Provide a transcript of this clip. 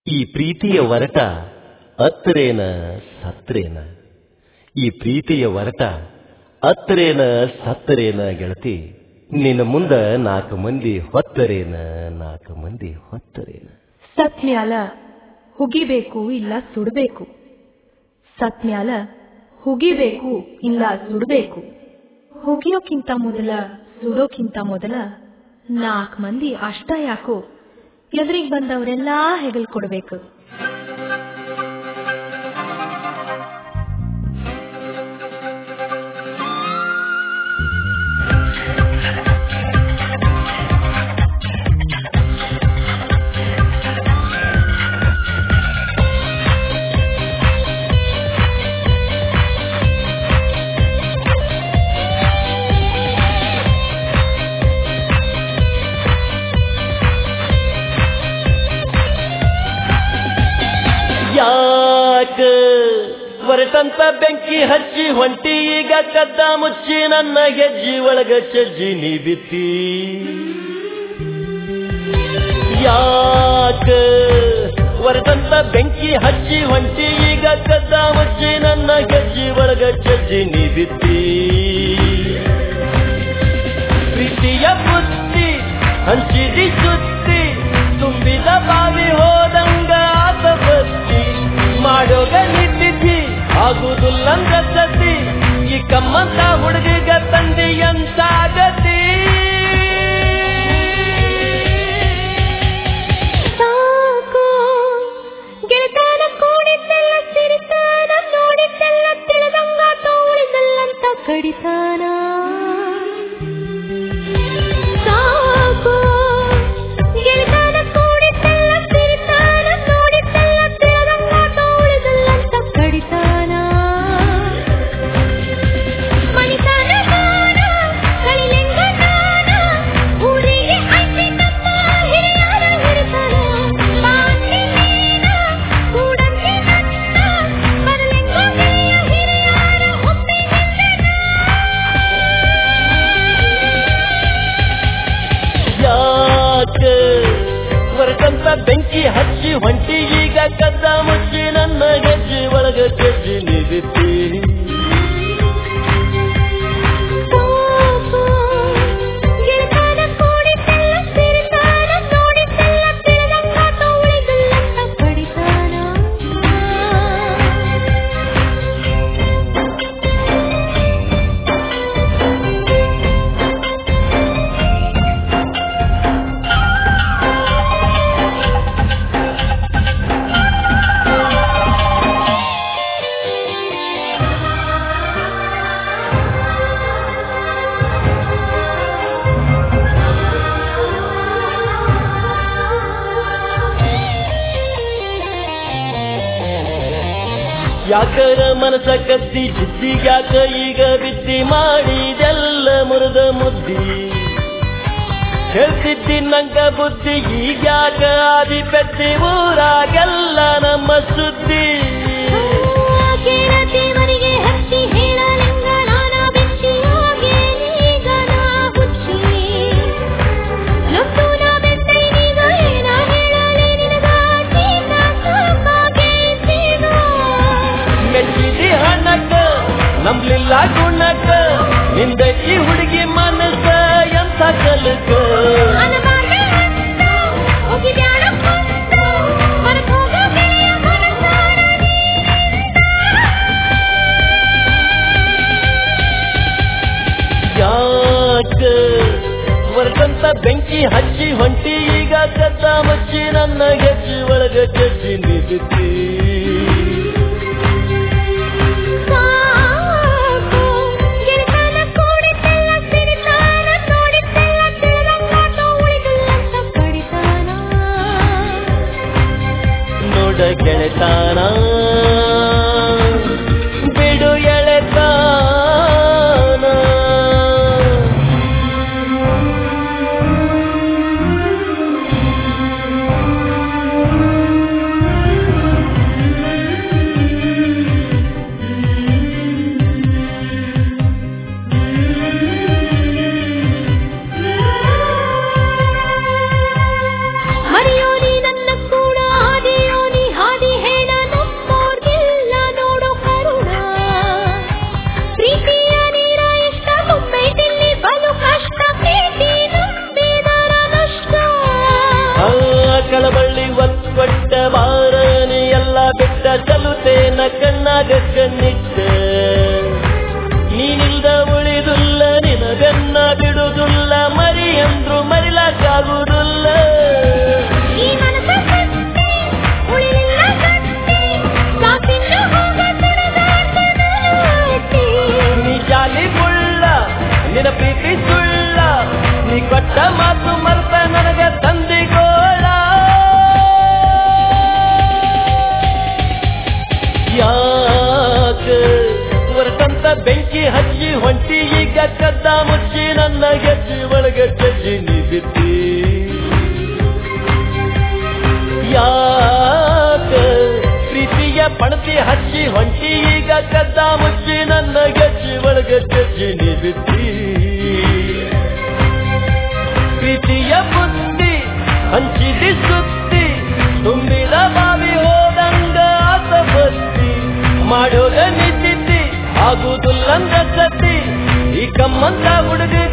ಈ ಪ್ರೀತಿಯ ಒರಟ ಅತ್ತರೇನ ಸತ್ತರೇನ, ಈ ಪ್ರೀತಿಯ ಒರಟ ಅತ್ತರೇನ ಸತ್ತರೇನ ಗೆಳತಿ, ನಿನ್ನ ಮುಂದ 4 ಮಂದಿ ಹೊತ್ತರೇನ 4 ಮಂದಿ ಹೊತ್ತರೇನ. ಸತ್ಮ್ಯಾಲ ಹುಗಿಬೇಕು ಇಲ್ಲ ಸುಡಬೇಕು, ಸತ್ಮ್ಯಾಲ ಹುಗಿಬೇಕು ಇಲ್ಲ ಸುಡಬೇಕು. ಹುಗಿಯೋಕ್ಕಿಂತ ಮೊದಲ ಸುಡೋಕ್ಕಿಂತ ಮೊದಲ 4 ಮಂದಿ ಅಷ್ಟ ಯಾಕೋ ಎದುರಿಗೆ ಬಂದವರೆಲ್ಲಾ ಹೆಗಲ್ ಕೊಡ್ಬೇಕು. ಹೊರಟಂತ ಬೆಂಕಿ ಹಚ್ಚಿ ಹೊಂಟಿ ಈಗ ಕದ್ದ ಮುಚ್ಚಿ ನನ್ನ ಗೆಜ್ಜಿ ಒಳಗ ಚಜ್ಜಿ ನೀ ಬಿತ್ತಿ. ಯಾಕ ಹೊರಟಂತ ಬೆಂಕಿ ಹಚ್ಚಿ ಹೊಂಟಿ ಈಗ ಕದ್ದ ಮುಚ್ಚಿ ನನ್ನ ಗೆಜ್ಜಿ ಒಳಗ ಚಜ್ಜಿ ನೀ ಬಿತ್ತಿ. ಪ್ರೀತಿಯ ಬುತ್ತಿ ಹಂಚಿದಿ ಸುತ್ತಿ, ತುಂಬಿದ ಬಾವಿ ಹೋದಂಗ ಆತ ಬತ್ತಿ. ಮಾಡೋಗ ನಿಂತಿದ್ದಿ ಆಗುದುಲ್ಲಂಗ ಸತಿ, ಈ ಕಮ್ಮಂತ ಹುಡುಗಿಗ ತಂದಿ ಎಂತಾಗತಿ. ಸಾಕು ಗೆಳತನ ಕೂಡಿದ್ದೆಲ್ಲ ಸಿರಿತಾನ, ನೋಡಿದ್ದೆಲ್ಲ ತಿಳಿದಂಗ ತೋಳಿದಲ್ಲಂತ ಕಡಿತಾನ. ಸಾಕು ಗೆಳತನ ಕೂಡಿದ್ದೆಲ್ಲ ಸಿರಿತಾನ, ನೋಡಿದ್ದೆಲ್ಲ ತಿಳಿದಂಗ ತೋಳಿದಲ್ಲಂತ ಕಡಿತಾನ. ಮನಿತಾನ ನಾನ ಕಳಿಲೆಂಗ ನಾನ, ಊರಿಗೆ ಐತಿ ನಮ್ಮ ಹಿರಿಯರ ಹಿರಿತನ. ಬಾಂಧಿ ನೀನ ಕೂಡಂದಿ ನನ್ನ, ಬರಲೆಂಗ ಗೆಳೆಯ ಹಿರಿಯರ ಒಪ್ಪಿಗೆಂದನ. ಯಾಕ ಹೊರಟಂತ ಬೆಂಕಿ ಹಚ್ಚಿ ಹೊಂಟಿ ಈಗ ಕದ್ದ ಮುಚ್ಚಿ ನನ್ನ ಗೆಜ್ಜಿ ಒಳಗ ಚಜ್ಜಿ ನೀ ಬಿತ್ತಿ. ಸಾಕು ಗೆಳತನ ಕೂಡಿದ್ದೆಲ್ಲ ಸಿರಿತಾನ, ನೋಡಿದ್ದೆಲ್ಲ ತಿಳಿದಂಗ ತೋಳಿದಲ್ಲಂತ ಕಡಿತಾನ. ಯಾಕರ ಮನಸ ಕದ್ದಿ ಜಿದ್ದಿಗ್ಯಾಕ ಈಗ ಬಿದ್ದಿ, ಮಾಡಿದೆಲ್ಲ ಮುರಿದ ಮುದ್ದಿ. ಹೇಳ್ತಿದ್ದಿ ನಂಗ ಬುದ್ಧಿ, ಈಗ್ಯಾಕ ಆದಿ ಪೆದ್ದಿ, ಊರಾಗೆಲ್ಲ ನಮ್ಮ ಸುದ್ದಿ. ದೇವರಿಗೆ ಹಚ್ಚಿ ಹೇಳಲಿಂಗ ನಾನ ಬಿಚ್ಚಿ, ಹೋಗೇನೀಗ ನಾ ಹುಚ್ಚಿ. ಲೊಟ್ಟು ನಾ ಬೆತ್ತೈನೀಗ ಏನ ಹೇಳಲಿ ನಿನಗ, ಚೀತ ಸಾಕಾಗೈತೀಗ. ಮೆಚ್ಚಿದಿ ಹಣಕ್ಕ ನಂಬ್ಲಿಲ್ಲ ಗುಣಕ್ಕ, ನಿಂದ ಈ ಹುಡುಗಿ ಮನಸ್ಸ ಎಂತ ಕಲಕ. ಅನಮಾರ್ಗ ಹತ್ತ ಹೋಗಿದ್ಯಾಡ ಹೊತ್ತ, ಹೊರಗ್ ಹೋಗೋ ಗೆಳೆಯ ಮನಸಾರ ನೀನಿಂದ. ಯಾಕ ಹೊರಟಂತ ಬೆಂಕಿ ಹಚ್ಚಿ ಹೊಂಟಿ ಈಗ ಕದ್ದ ಮುಚ್ಚಿ ನನ್ನ ಗೆಜ್ಜಿ ಒಳಗ ಚಜ್ಜಿ ನೀ ಬಿತ್ತಿ. ಸಾಕು ಗೆಳತನ ಕೂಡಿದ್ದೆಲ್ಲ ಸಿರಿತಾನ, ನೋಡಿದ್ದೆಲ್ಲ ತಿಳಿದಂಗ ತೋಳಿದಲ್ಲಂತ ಕಡಿತಾನ. ನೋಡ ಗೆಳೆತಾನ ಬಿಡು ಎಳೆತಾನ. ಮರೆಯೋ ನೀ ನನ್ನ ಕೂಡ ಆದಿಯೋ ಪಣತಿ ಹಚ್ಚಿ ಹೊಂಟಿ ಈಗ ಕದ್ದ ಮುಚ್ಚಿ ನನ್ನ ಗೆಜ್ಜಿ ಒಳಗ ಗೆಜ್ಜಿ ನೀ ಬಿತ್ತಿ ಪ್ರೀತಿಯ ಬುದ್ಧಿ ಹಂಚಿದಿ ಸುತ್ತಿ ತುಂಬಿದ ಬಾವಿ ಹೋದಂಗ ಆಸಪತ್ತಿ ಮಾಡೋದ ನಿಂತಿದ್ದಿ ಆಗುದಿಲ್ಲಂದ ಸತ್ತಿ ಈ ಕಮ್ಮಂತ ಹುಡುಗಿ